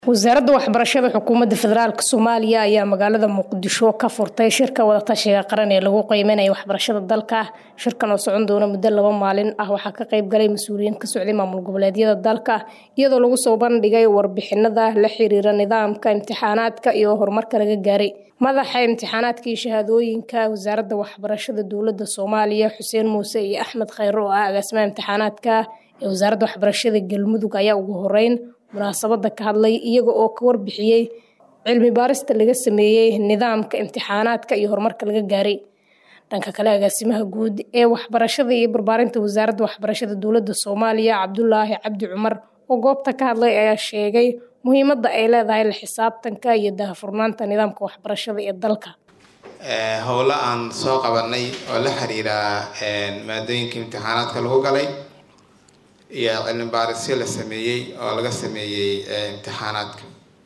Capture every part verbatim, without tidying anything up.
wasaaradda waxbarashada xukuumadda federaalka Soomaaliya ayaa magaalada Muqdisho ka furtay shirka wada tashiga qaran ee lagu qiimeynayo waxbarashada dalka. Shirkan oo socon doona muddo laba maalin ah waxaa ka qayb galay mas'uuliyiin ka socday maamul goboleedyada dalka iyadoo lagu soo bandhigay warbixinada la xiriira nidaamka imtixaanaadka iyo horumarka laga gaaray. Madaxa imtixaanaadka iyo shahaadooyinka wasaaradda waxbarashada dowladda Soomaaliya Xuseen Muuse iyo Axmed Khayro oo ah agaasimaha imtixaanaadka ee wasaaradda waxbarashada Galmudug ayaa ugu horeyn munaasabada ka hadlay iyaga oo ka warbixiyay cilmi baarista laga sameeyay nidaamka imtixaanaadka iyo horumarka laga gaaray. Dhanka kale agaasimaha guud ee waxbarashada iyo barbaarinta wasaaradda waxbarashada dowladda Soomaaliya Cabdullaahi Cabdi Cumar oo goobta ka hadlay ayaa sheegay muhiimadda ay leedahay la xisaabtanka iyo daahfurnaanta nidaamka waxbarashada ee dalka. ee howla aan soo qabanay oo la xiriira maadooyinka imtixaanaadka lagu galay iyo cilmi baarisyo la sameeyay oo laga sameeyay imtixaanaadka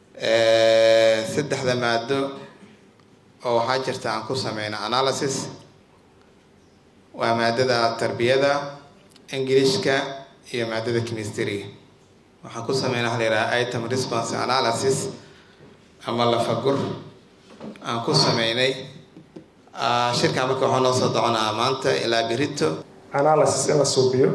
ee saddexda maado oo waxa jirta aan ku sameeyno analysis waa maadada tarbiyada Ingiriiska iyo maadada chemistry waxaan ku sameeynaa haleera item response analysis ama la fagur aan ku sameeynay shirka marka waxaan soo doonaa maanta ilaa berito analysis in la suubiyo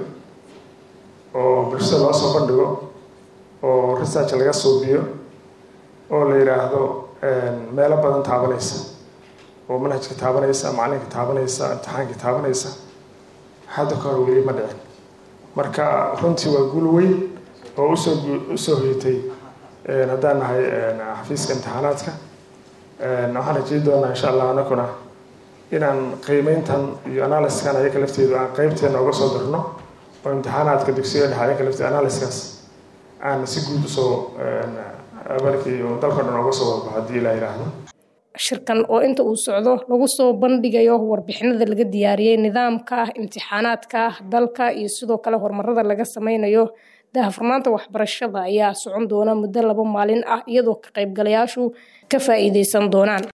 oo bulshada loo soo bandhigo oo research laga suubiyo oo la yiraahdo meelo badan taabanaysa oo manhajka taabanaysa macalinka taabanaysa imtixaanka taabanaysa hadda ka hor weli ma dhicin marka runtii waa guul weyn oo u soo u soo hoytay haddaan nahay xafiiska imtixaanaadka waxaan rajay doonaa insha Allah anaguna inaan qiimeyntan iyo analysis-kan ayaga lafteedu aan qaybteena uga soo dirno oo imtixaanaadka dugsiga dhexe ayaga lafteedu analysis-kaas aan si guud u soo abarkii oo dalka dhan uga soo wada hadii la yiraahdo. Shirkan oo inta uu socdo lagu soo bandhigayo warbixinada laga diyaariyay nidaamka imtixaanaadka dalka iyo sidoo kale horumarada laga sameynayo daahfurnaanta waxbarashada ayaa socon doona muddo laba maalin ah iyadoo ka qaybgalayaashu ka faa'iideysan doonaan.